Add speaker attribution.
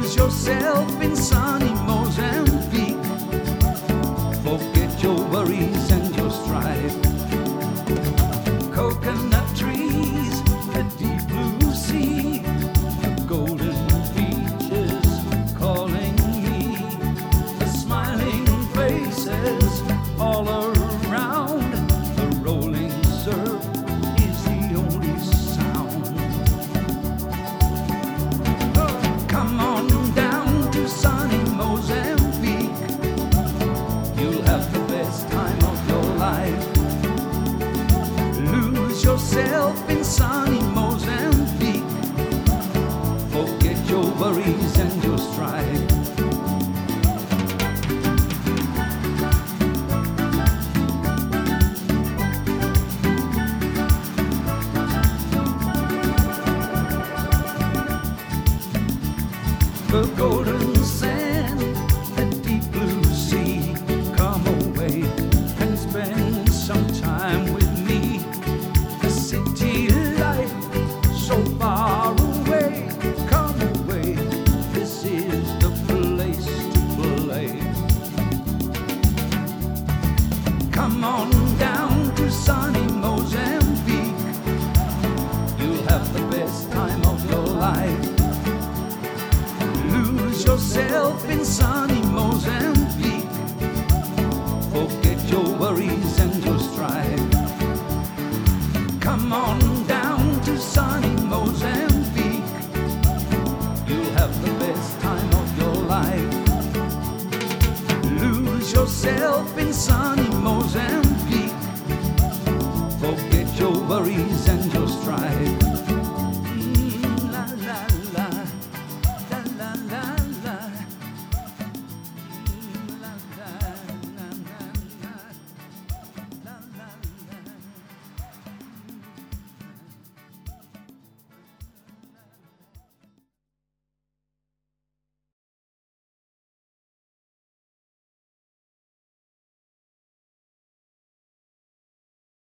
Speaker 1: Lose yourself in sunny Mozambique. Forget your worries and your strife. Coconut trees, the deep blue sea, the golden beaches calling me, the smiling faces all around, the rolling surf is the only sound. Come on down to sunny Mozambique, you'll have the best time of your life. Lose yourself in sunny Mozambique. Forget your worries and your strife. The golden sand, the deep blue sea, come away and spend some time with me. The city life so far away, come away, this is the place to play. Come on down to sunny Mozambique, you'll have the best time of your life. Lose yourself in sunny Mozambique. Forget your worries and your strife. Come on down to sunny Mozambique. You'll have the best time of your life. Lose yourself in sunny